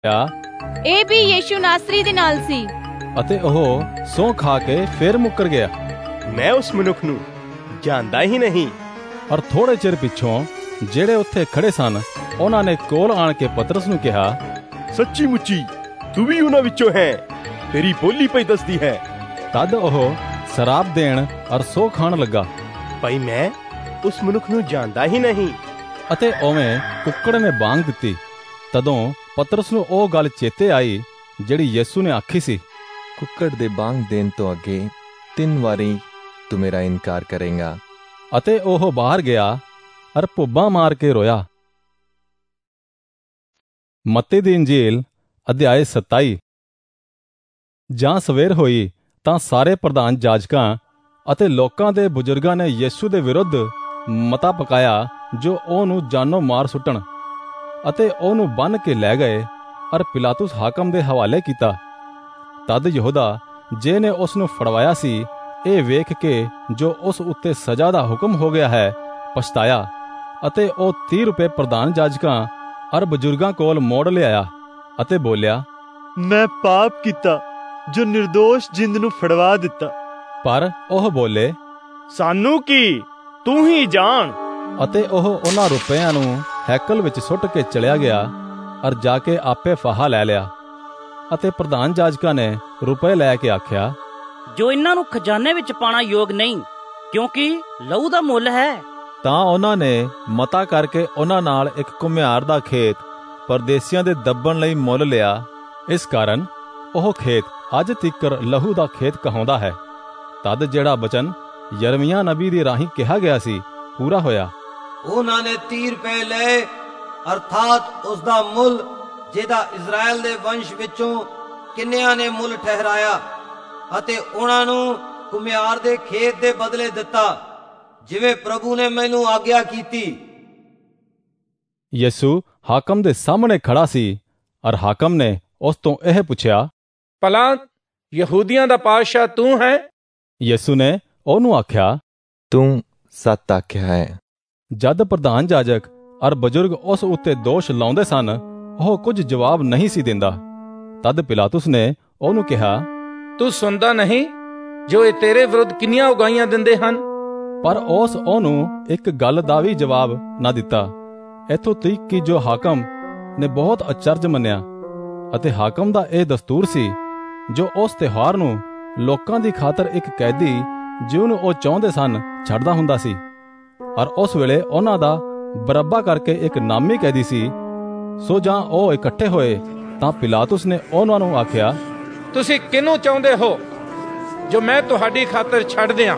ਇਹ ਵੀ ਯੀਸ਼ੂ ਨਾਸਰੀ ਦੇ ਨਾਲ ਸੀ ਅਤੇ ਉਹ ਸਹੁੰ ਖਾ ਕੇ ਫਿਰ ਮੁੱਕਰ ਗਿਆ, ਮੈਂ ਉਸ ਮਨੁੱਖ ਨੂੰ ਜਾਣਦਾ ਹੀ ਨਹੀਂ। ਔਰ ਥੋੜੇ ਚਿਰ ਪਿੱਛੋਂ ਜਿਹੜੇ ਉੱਥੇ ਖੜੇ ਸਨ ਉਹਨਾਂ ਨੇ ਕੋਲ ਆਣ ਕੇ ਪਤਰਸ ਨੂੰ ਕਿਹਾ, ਸੱਚੀ ਮੁੱਚੀ ਤੂੰ ਵੀ ਉਹਨਾਂ ਵਿੱਚੋਂ ਹੈ, ਤੇਰੀ ਬੋਲੀ ਪਈ ਦੱਸਦੀ ਹੈ। ਤਦ ਉਹ ਸ਼ਰਾਬ ਦੇਣ ਔਰ ਸਹੁੰ ਖਾਣ ਲੱਗਾ, ਭਾਈ ਮੈਂ ਉਸ ਮਨੁੱਖ ਨੂੰ ਜਾਣਦਾ ਹੀ ਨਹੀਂ। ਅਤੇ ਉਵੇਂ ਕੁੱਕੜ ਨੇ ਬਾਂਗ ਦਿੱਤੀ। ਤਦੋਂ ਪਤਰਸ ਨੂੰ ਉਹ ਗੱਲ ਚੇਤੇ ਆਈ ਜਿਹੜੀ ਯਿਸੂ ਨੇ ਆਖੀ ਸੀ, ਕੁੱਕੜ ਦੇ ਬਾਂਗ ਦੇਣ ਤੋਂ ਅੱਗੇ 3 ਵਾਰੀ ਤੂੰ ਮੇਰਾ ਇਨਕਾਰ ਕਰੇਂਗਾ। ਅਤੇ ਉਹ ਬਾਹਰ ਗਿਆ ਅਰ ਭੁੱਬਾਂ ਮਾਰ ਕੇ ਰੋਇਆ। ਮੱਤੀ ਦੀ ਇੰਜੀਲ ਅਧਿਆਇ 27। ਜਾਂ ਸਵੇਰ ਹੋਈ ਤਾਂ ਸਾਰੇ ਪ੍ਰਧਾਨ ਜਾਜਕਾਂ ਅਤੇ ਲੋਕਾਂ ਦੇ ਬਜ਼ੁਰਗਾਂ ਨੇ ਯਿਸੂ ਦੇ ਵਿਰੁੱਧ ਮਤਾ ਪਕਾਇਆ ਜੋ ਉਹਨੂੰ ਜਾਨੋਂ ਮਾਰ ਸੁੱਟਣ, ਅਤੇ ਉਹਨੂੰ ਬੰਨ੍ਹ ਕੇ ਲੈ ਗਏ ਅਰ ਪਿਲਾਤੁਸ ਹਾਕਮ ਦੇ ਹਵਾਲੇ ਕੀਤਾ। ਤਦ ਯਹੂਦਾ ਜੇ ਨੇ ਉਸ ਨੂੰ ਫੜਵਾਇਆ ਸੀ, ਇਹ ਵੇਖ ਕੇ ਜੋ ਉਸ ਉੱਤੇ ਸਜ਼ਾ ਦਾ ਹੁਕਮ ਹੋ ਗਿਆ ਹੈ ਪਛਤਾਇਆ, ਅਤੇ ਉਹ 30 ਰੁਪਏ ਪ੍ਰਧਾਨ ਜਾਜਕਾਂ ਅਰ ਬਜ਼ੁਰਗਾਂ ਕੋਲ ਮੋੜ ਲਿਆਇਆ ਅਤੇ ਬੋਲਿਆ, ਮੈਂ ਪਾਪ ਕੀਤਾ ਜੋ ਨਿਰਦੋਸ਼ ਜਿੰਦ ਨੂੰ ਫੜਵਾ ਦਿੱਤਾ। ਪਰ ਉਹ ਬੋਲੇ, ਸਾਨੂੰ ਕੀ, ਤੂੰ ਹੀ ਜਾਣ। ਅਤੇ ਉਹ ਉਹਨਾਂ ਰੁਪਇਆਂ ਨੂੰ ਹੈਕਲ ਵਿੱਚ ਸੁੱਟ ਕੇ ਚਲਿਆ ਗਿਆ ਅਰ ਜਾ ਕੇ ਆਪੇ ਫਾਹਾ ਲੈ ਲਿਆ। ਅਤੇ ਪ੍ਰਧਾਨ ਜਾਜਕਾਂ ਨੇ ਰੁਪਏ ਲੈ ਕੇ ਆਖਿਆ, ਜੋ ਇਹਨਾਂ ਨੂੰ ਖਜ਼ਾਨੇ ਵਿੱਚ ਪਾਣਾ ਯੋਗ ਨਹੀਂ, ਕਿਉਂਕਿ ਲਹੂ ਦਾ ਮੁੱਲ ਹੈ। ਤਾਂ ਉਹਨਾਂ ਨੇ ਮਤਾ ਕਰਕੇ ਉਹਨਾਂ ਨਾਲ ਇੱਕ ਘੁਮਿਆਰ ਦਾ ਖੇਤ ਪਰਦੇਸੀਆਂ ਦੇ ਦੱਬਣ ਲਈ ਮੁੱਲ ਲਿਆ। ਇਸ ਕਾਰਨ ਉਹ ਖੇਤ ਅੱਜ ਤੀਕਰ ਲਹੂ ਦਾ ਖੇਤ ਕਹਾਉਂਦਾ ਹੈ। ਤਦ ਜਿਹੜਾ ਬਚਨ ਯਰਮੀਆ ਨਬੀ ਦੀ ਰਾਹੀਂ ਕਿਹਾ ਗਿਆ ਸੀ ਪੂਰਾ ਹੋਇਆ। ਉਹਨਾਂ ਨੇ 30 ਰੁਪਏ ਲਏ, ਅਰਥਾਤ ਉਸ ਦਾ ਮੁੱਲ ਜਿਹਦਾ ਇਜ਼ਰਾਇਲ ਦੇ ਵੰਸ਼ ਵਿੱਚੋਂ ਕਿੰਨਿਆਂ ਨੇ ਮੁੱਲ ਠਹਿਰਾਇਆ, ਅਤੇ ਉਹਨਾਂ ਨੂੰ ਘੁਮਿਆਰ ਦੇ ਖੇਤ ਦੇ ਬਦਲੇ ਦਿੱਤਾ, ਜਿਵੇਂ ਪ੍ਰਭੂ ਨੇ ਮੈਨੂੰ ਆਗਿਆ ਕੀਤੀ। ਯਿਸੂ ਹਾਕਮ ਦੇ ਸਾਹਮਣੇ ਖੜਾ ਸੀ ਅਰ ਹਾਕਮ ਨੇ ਉਸ ਤੋਂ ਇਹ ਪੁੱਛਿਆ, ਭਲਾ ਯਹੂਦੀਆਂ ਦਾ ਪਾਤਸ਼ਾਹ ਤੂੰ ਹੈ? ਯਿਸੂ ਨੇ ਉਹਨੂੰ ਆਖਿਆ, ਤੂੰ ਸੱਚ ਆਖਿਆ ਹੈ। ਜਦ ਪ੍ਰਧਾਨ ਜਾਜਕ ਅਰ ਬਜ਼ੁਰਗ ਉਸ ਉੱਤੇ ਦੋਸ਼ ਲਾਉਂਦੇ ਸਨ, ਉਹ ਕੁਝ ਜਵਾਬ ਨਹੀਂ ਸੀ ਦਿੰਦਾ। ਤਦ ਪਿਲਾਤੁਸ ਨੇ ਉਹਨੂੰ ਕਿਹਾ, ਤੂੰ ਸੁਣਦਾ ਨਹੀਂ ਜੋ ਇਹ ਤੇਰੇ ਵਿਰੁੱਧ ਕਿੰਨੀਆਂ ਉਗਾਈਆਂ ਦਿੰਦੇ ਹਨ? ਪਰ ਉਸ ਉਹਨੂੰ ਇੱਕ ਗੱਲ ਦਾ ਵੀ ਜਵਾਬ ਨਾ ਦਿੱਤਾ, ਇੱਥੋਂ ਤੀਕ ਕਿ ਜੋ ਹਾਕਮ ਨੇ ਬਹੁਤ ਅਚਰਜ ਮੰਨਿਆ। ਅਤੇ ਹਾਕਮ ਦਾ ਇਹ ਦਸਤੂਰ ਸੀ ਜੋ ਉਸ ਤਿਉਹਾਰ ਨੂੰ ਲੋਕਾਂ ਦੀ ਖਾਤਰ ਇੱਕ ਕੈਦੀ ਜਿਹਨੂੰ ਉਹ ਚਾਹੁੰਦੇ ਸਨ ਛੱਡਦਾ ਹੁੰਦਾ ਸੀ। ਔਰ ਉਸ ਵੇਲੇ ਉਹਨਾਂ ਦਾ ਬਰੱਬਾ ਕਰਕੇ ਇੱਕ ਨਾਮੀ ਕੈਦੀ ਸੀ। ਸੋ ਜਾਂ ਉਹ ਇਕੱਠੇ ਹੋਏ ਤਾਂ ਪਿਲਾਤੁਸ ਨੇ ਉਹਨਾਂ ਨੂੰ ਆਖਿਆ, ਤੁਸੀਂ ਕਿਹਨੂੰ ਚਾਹੁੰਦੇ ਹੋ ਜੋ ਮੈਂ ਤੁਹਾਡੀ ਖਾਤਰ ਛੱਡ ਦਿਆਂ,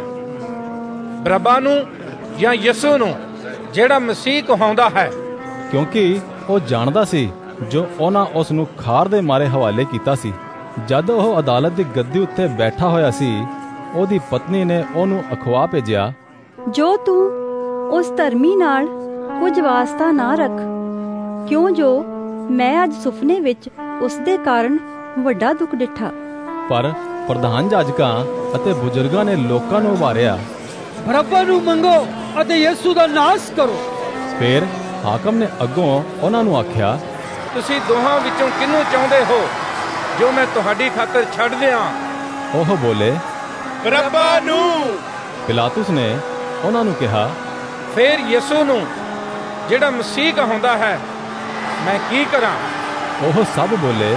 ਬਰੱਬਾ ਨੂੰ ਜਾਂ ਯਿਸੂ ਨੂੰ ਜਿਹੜਾ ਮਸੀਹ ਕਹਾਉਂਦਾ ਹੈ? ਕਿਉਂਕਿ ਉਹ ਜਾਣਦਾ ਸੀ ਜੋ ਉਹਨਾਂ ਉਸ ਨੂੰ ਖਾਰ ਦੇ ਮਾਰੇ ਹਵਾਲੇ ਕੀਤਾ ਸੀ। ਜਦ ਉਹ ਅਦਾਲਤ ਦੀ ਗੱਦੀ ਉੱਤੇ ਬੈਠਾ ਹੋਇਆ ਸੀ, ਉਹਦੀ ਪਤਨੀ ਨੇ ਉਹਨੂੰ ਅਖਵਾ ਭੇਜਿਆ, ਜੋ ਤੂੰ ਉਸ ਧਰਮੀ ਨਾਲ ਕੁਝ ਵਾਸਤਾ ਨਾ ਰੱਖ, ਕਿਉਂ ਜੋ ਮੈਂ ਅੱਜ ਸੁਪਨੇ ਵਿੱਚ ਉਸ ਦੇ ਕਾਰਨ ਵੱਡਾ ਦੁੱਖ ਡਿੱਠਾ। ਪਰ ਪ੍ਰਧਾਨ ਜਾਜਕਾਂ ਅਤੇ ਬਜ਼ੁਰਗਾਂ ਨੇ ਲੋਕਾਂ ਨੂੰ ਉਭਾਰਿਆ, ਬਰੱਬਾ ਨੂੰ ਮੰਗੋ ਅਤੇ ਯਿਸੂ ਦਾ ਨਾਸ਼ ਕਰੋ। ਫਿਰ ਹਾਕਮ ਨੇ ਅੱਗੋਂ ਉਹਨਾਂ ਨੂੰ ਆਖਿਆ, ਤੁਸੀਂ ਦੋਹਾਂ ਵਿੱਚੋਂ ਕਿਹਨੂੰ ਚਾਹੁੰਦੇ ਹੋ ਜੋ ਮੈਂ ਤੁਹਾਡੀ ਖਾਤਰ ਛੱਡ ਦਿਆਂ? ਉਹ ਬੋਲੇ, ਬਰੱਬਾ ਨੂੰ। ਪਿਲਾਤੁਸ ਨੇ ਉਹਨਾਂ ਨੂੰ ਕਿਹਾ, ਫਿਰ ਯਿਸੂ ਨੂੰ ਜਿਹੜਾ ਮਸੀਹ ਕਹਾਉਂਦਾ ਹੈ ਮੈਂ ਕੀ ਕਰਾਂ? ਉਹ ਸਭ ਬੋਲੇ,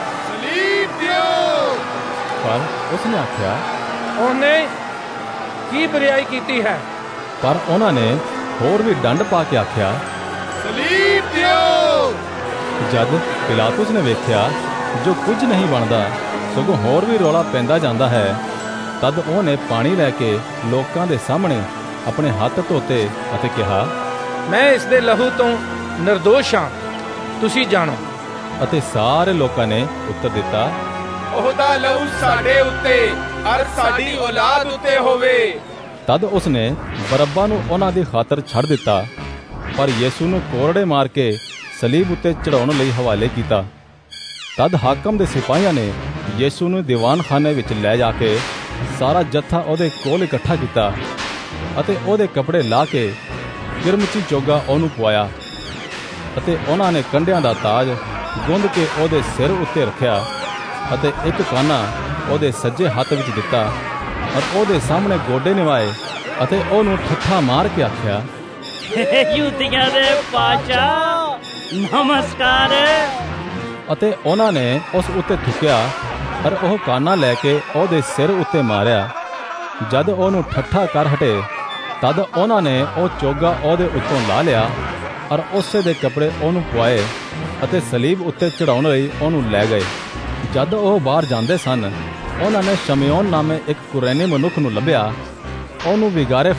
ਸਲੀਬ ਦਿਓ। ਪਰ ਉਸਨੇ ਆਖਿਆ, ਉਹਨੇ ਕੀ ਬੁਰਾਈ ਕੀਤੀ ਹੈ? ਪਰ ਉਹਨਾਂ ਨੇ ਹੋਰ ਵੀ ਡੰਡ ਪਾ ਕੇ ਆਖਿਆ, ਸਲੀਬ ਦਿਓ। ਜਦ ਪਿਲਾਤੁਸ ਨੇ ਵੇਖਿਆ ਜੋ ਕੁਝ ਨਹੀਂ ਬਣਦਾ, ਸਗੋਂ ਹੋਰ ਵੀ ਰੌਲਾ ਪੈਂਦਾ ਜਾਂਦਾ ਹੈ, ਤਦ ਉਹਨੇ ਪਾਣੀ ਲੈ ਕੇ ਲੋਕਾਂ ਦੇ ਸਾਹਮਣੇ ਆਪਣੇ ਹੱਥ ਧੋਤੇ ਅਤੇ ਕਿਹਾ, ਮੈਂ ਇਸ ਦੇ ਲਹੂ ਤੋਂ ਨਿਰਦੋਸ਼ ਹਾਂ, ਤੁਸੀਂ ਜਾਣੋ। ਅਤੇ ਸਾਰੇ ਲੋਕਾਂ ਨੇ ਉੱਤਰ ਦਿੱਤਾ, ਉਹਦਾ ਲਹੂ ਸਾਡੇ ਉੱਤੇ ਅਰ ਸਾਡੀ ਔਲਾਦ ਉੱਤੇ ਹੋਵੇ। ਤਦ ਉਸਨੇ ਬਰੱਬਾ ਨੂੰ ਉਹਨਾਂ ਦੀ ਖਾਤਰ ਛੱਡ ਦਿੱਤਾ, ਪਰ ਯਿਸੂ ਨੂੰ ਕੋਰੜੇ ਮਾਰ ਕੇ ਸਲੀਬ ਉੱਤੇ ਚੜਾਉਣ ਲਈ ਹਵਾਲੇ ਕੀਤਾ। ਤਦ ਹਾਕਮ ਦੇ ਸਿਪਾਹੀਆਂ ਨੇ ਯਿਸੂ ਨੂੰ ਦੀਵਾਨਖਾਨੇ ਵਿੱਚ ਲੈ ਜਾ ਕੇ ਸਾਰਾ ਜੱਥਾ ਉਹਦੇ ਕੋਲ ਇਕੱਠਾ ਕੀਤਾ ਅਤੇ ਉਹਦੇ ਕੱਪੜੇ ਲਾ ਕੇ ਕਿਰਮਚੀ ਚੋਗਾ ਉਹਨੂੰ ਪਵਾਇਆ, ਅਤੇ ਉਹਨਾਂ ਨੇ ਕੰਡਿਆਂ ਦਾ ਤਾਜ ਗੁੰਦ ਕੇ ਉਹਦੇ ਸਿਰ ਉੱਤੇ ਰੱਖਿਆ ਅਤੇ ਇੱਕ ਕਾਨਾ ਉਹਦੇ ਸੱਜੇ ਹੱਥ ਵਿੱਚ ਦਿੱਤਾ ਔਰ ਉਹਦੇ ਸਾਹਮਣੇ ਗੋਡੇ ਨਿਵਾਏ ਅਤੇ ਉਹਨੂੰ ਠੱਠਾ ਮਾਰ ਕੇ ਆਖਿਆ, ਯੂਦਿਆਂ ਦੇ ਪਾਤਸ਼ਾਹ ਨਮਸਕਾਰ। ਅਤੇ ਉਹਨਾਂ ਨੇ ਉਸ ਉੱਤੇ ਥੁੱਕਿਆ ਔਰ ਉਹ ਕਾਨਾ ਲੈ ਕੇ ਉਹਦੇ ਸਿਰ ਉੱਤੇ ਮਾਰਿਆ। ਜਦ ਉਹਨੂੰ ਠੱਠਾ ਕਰ ਹਟੇ ਤਦ ਉਹਨਾਂ ਨੇ ਉਹ ਚੋਗਾ ਉਹਦੇ ਉੱਤੋਂ ਲਾ ਲਿਆ ਔਰ ਉਸੇ ਦੇ ਕੱਪੜੇ ਉਹਨੂੰ ਪਵਾਏ ਅਤੇ ਸਲੀਬ ਉੱਤੇ ਚੜਾਉਣ ਲਈ ਉਹਨੂੰ ਲੈ ਗਏ। ਜਦ ਉਹ ਬਾਹਰ ਜਾਂਦੇ ਸਨ, ਉਹਨਾਂ ਨੇ ਸ਼ਮਯੋਨ ਨਾਮੇ ਇੱਕ ਕੁਰੈਨੀ ਮਨੁੱਖ ਨੂੰ ਲੱਭਿਆ। ਉਹਨੂੰ ਵਿਗਾਰੇ